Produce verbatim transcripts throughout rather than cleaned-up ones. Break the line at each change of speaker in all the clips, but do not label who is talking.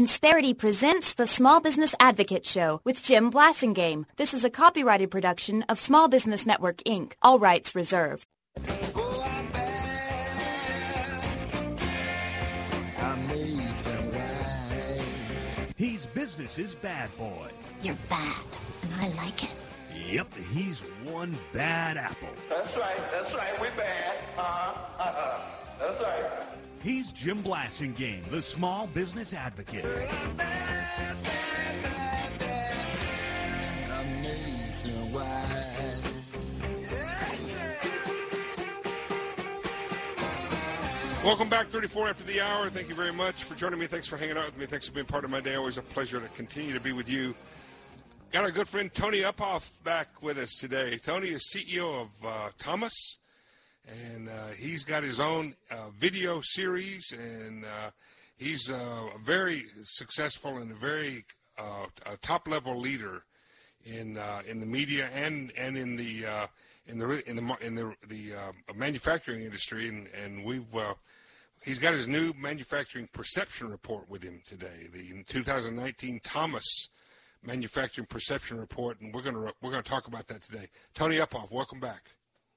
Insperity presents the Small Business Advocate Show with Jim Blasingame. This is a copyrighted production of Small Business Network, Incorporated. All rights reserved.
He's business's bad boy.
You're bad, and I like it.
Yep, he's one bad apple.
That's right, that's right, we bad. Uh-huh, uh-huh. That's right.
He's Jim Blasingame, the small business advocate.
Welcome back, thirty-four after the hour. Thank you very much for joining me. Thanks for hanging out with me. Thanks for being part of my day. Always a pleasure to continue to be with you. Got our good friend Tony Uphoff back with us today. Tony is C E O of uh, Thomas, and uh, he's got his own uh, video series, and uh, he's uh, a very successful and a very uh, a top-level leader in uh, in the media and and in the uh, in the in the in the the uh, manufacturing industry, and and we've uh, he's got his new manufacturing perception report with him today, the two thousand nineteen Thomas Manufacturing Perception Report, and we're going to we're going to talk about that today. Tony Uphoff, welcome back.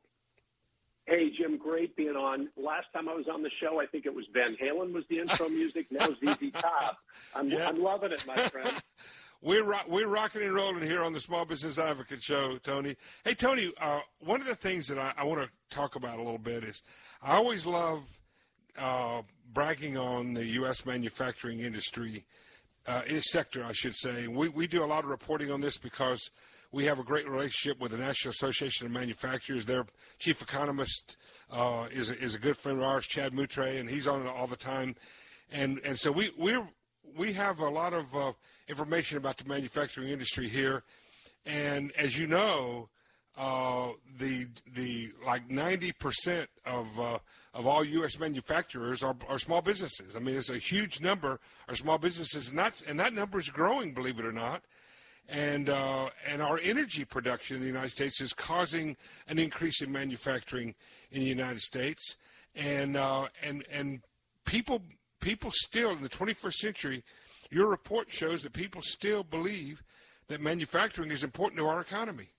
Hey, Jim, great being on. Last time I was on the show, I think it was Van Halen was the intro music. Now Z Z Top. I'm,
Yeah.
I'm loving it, my friend.
We're rock, we're rocking and rolling here on the Small Business Advocate Show, Tony. Hey, Tony, uh, one of the things that I, I want to talk about a little bit is I always love uh, bragging on the U S manufacturing industry uh, sector, I should say. We we do a lot of reporting on this because we have a great relationship with the National Association of Manufacturers. Their chief economist uh, is a, is a good friend of ours, Chad Moutre, and he's on it all the time. And and so we we we have a lot of uh, information about the manufacturing industry here. And as you know, uh, the the like ninety percent of uh, of all U S manufacturers are, are small businesses. I mean, it's a huge number are small businesses, and that and that number is growing, believe it or not. And uh, and our energy production in the United States is causing an increase in manufacturing in the United States, and uh, and and people people still in the twenty-first century. Your report shows that people still believe that manufacturing is important to our economy.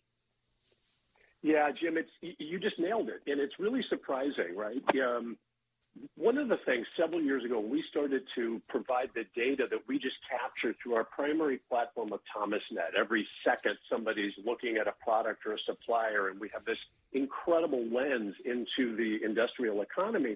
Yeah, Jim, it's you just nailed it, and it's really surprising, right? Um, one of the things several years ago, we started to provide the data that we just capture through our primary platform of ThomasNet. Every second, somebody's looking at a product or a supplier, and we have this incredible lens into the industrial economy.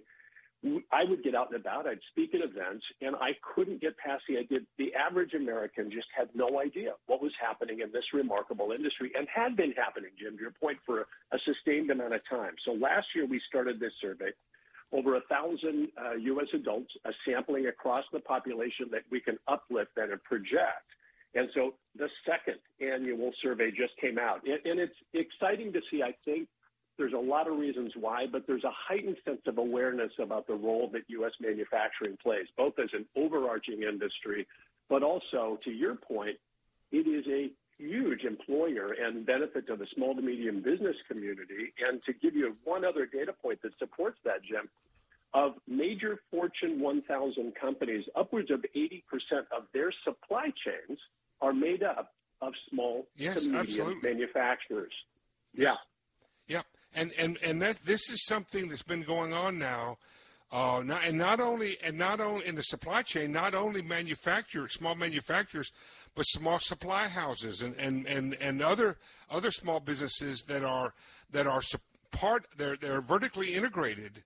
I would get out and about, I'd speak at events, and I couldn't get past the idea the average American just had no idea what was happening in this remarkable industry and had been happening, Jim, to your point, for a, a sustained amount of time. So last year we started this survey. Over a thousand uh, U S adults, a sampling across the population that we can uplift and project. And so the second annual survey just came out. And, and it's exciting to see, I think, there's a lot of reasons why, but there's a heightened sense of awareness about the role that U S manufacturing plays, both as an overarching industry, but also, to your point, it is a huge employer and benefit to the small to medium business community. And to give you one other data point that supports that, Jim, of major Fortune one thousand companies, upwards of eighty percent of their supply chains are made up of small
yes,
to medium
absolutely.
manufacturers. Yeah.
Yep, and and and that this is something that's been going on now, uh, not, and not only and not only in the supply chain, not only manufacturers, small manufacturers, but small supply houses and, and, and, and other other small businesses that are that are part they're they're vertically integrated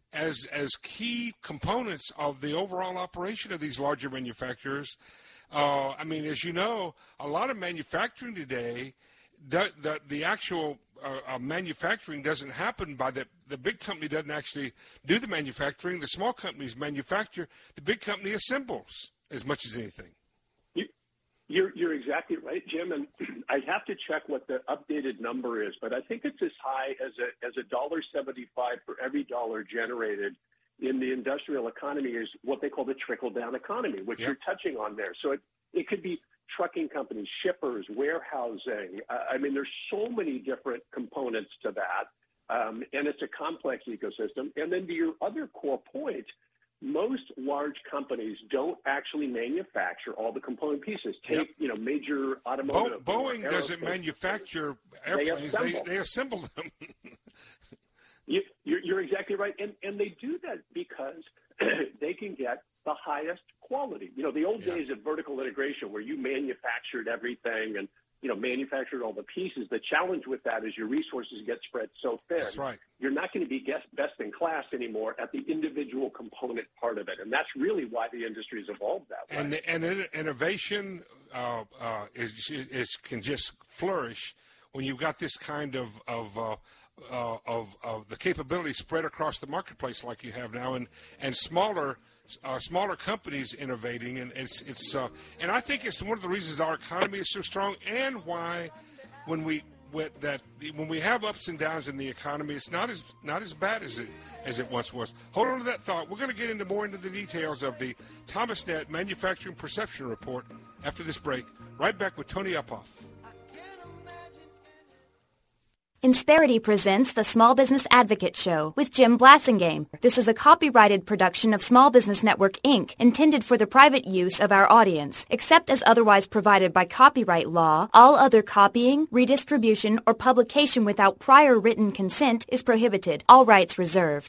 as as key components of the overall operation of these larger manufacturers. Uh, I mean, as you know, a lot of manufacturing today, the the, the actual Uh, uh, manufacturing doesn't happen by the the big company doesn't actually do the manufacturing. The small companies manufacture. The big company assembles as much as anything.
You, you're you're exactly right, Jim. And I have to check what the updated number is, but I think it's as high as a as a dollar seventy-five for every dollar generated in the industrial economy is what they call the trickle down economy, which
Yep.
you're touching on there. So it it could be trucking companies, shippers, warehousing. Uh, I mean, there's so many different components to that, um, and it's a complex ecosystem. And then to your other core point, most large companies don't actually manufacture all the component pieces. Take, yep. you know, major automotive.
Bo- Boeing doesn't manufacture airplanes. They assemble, they, they assemble them.
you, you're, you're exactly right. And, and they do that because they can get the highest quality. You know, the old yeah. days of vertical integration where you manufactured everything and, you know, manufactured all the pieces. The challenge with that is your resources get spread so thin.
That's right.
You're not going to be best in class anymore at the individual component part of it. And that's really why the industry has evolved that way.
And, the, and innovation uh, uh, is, is can just flourish when you've got this kind of, of uh, uh, of, of the capability spread across the marketplace like you have now, and, and smaller Uh, smaller companies innovating, and it's it's uh, and I think it's one of the reasons our economy is so strong, and why when we with that when we have ups and downs in the economy, it's not as not as bad as it as it once was. Hold on to that thought. We're going to get into more into the details of the Thomasnet Manufacturing Perception Report after this break. Right back with Tony Uphoff.
Insperity presents the Small Business Advocate Show with Jim Blasingame. This is a copyrighted production of Small Business Network, Incorporated, intended for the private use of our audience. Except as otherwise provided by copyright law, all other copying, redistribution, or publication without prior written consent is prohibited. All rights reserved.